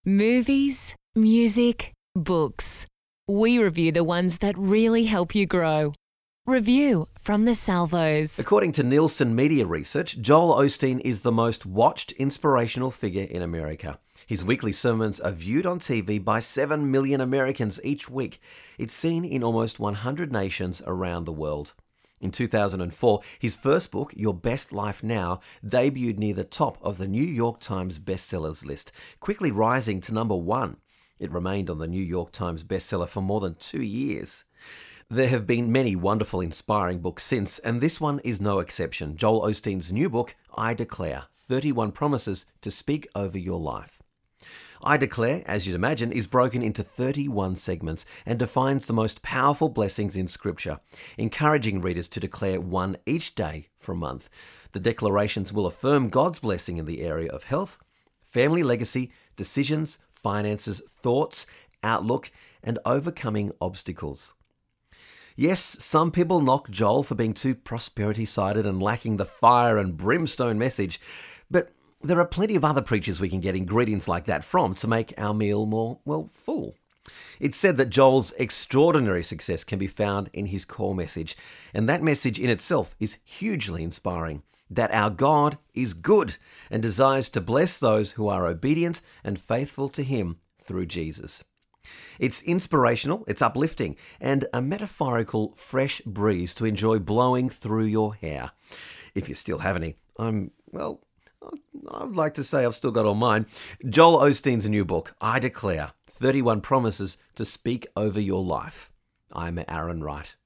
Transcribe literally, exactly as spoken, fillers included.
Movies, music, books. We review the ones that really help you grow. Review from the Salvos. According to Nielsen Media Research, Joel Osteen is the most watched inspirational figure in America. His weekly sermons are viewed on T V by seven million Americans each week. It's seen in almost one hundred nations around the world. In two thousand four, his first book, Your Best Life Now, debuted near the top of the New York Times bestsellers list, quickly rising to number one. It remained on the New York Times bestseller for more than two years. There have been many wonderful, inspiring books since, and this one is no exception. Joel Osteen's new book, I Declare, thirty-one Promises to Speak Over Your Life. I Declare, as you'd imagine, is broken into thirty-one segments and defines the most powerful blessings in Scripture, encouraging readers to declare one each day for a month. The declarations will affirm God's blessing in the area of health, family legacy, decisions, finances, thoughts, outlook, and overcoming obstacles. Yes, some people knock Joel for being too prosperity-sided and lacking the fire and brimstone message, but there are plenty of other preachers we can get ingredients like that from to make our meal more, well, full. It's said that Joel's extraordinary success can be found in his core message, and that message in itself is hugely inspiring, that our God is good and desires to bless those who are obedient and faithful to Him through Jesus. It's inspirational, it's uplifting, and a metaphorical fresh breeze to enjoy blowing through your hair. If you still have any, I'm, well, I'd like to say I've still got all mine. Joel Osteen's new book, I Declare, thirty-one Promises to Speak Over Your Life. I'm Aaron Wright.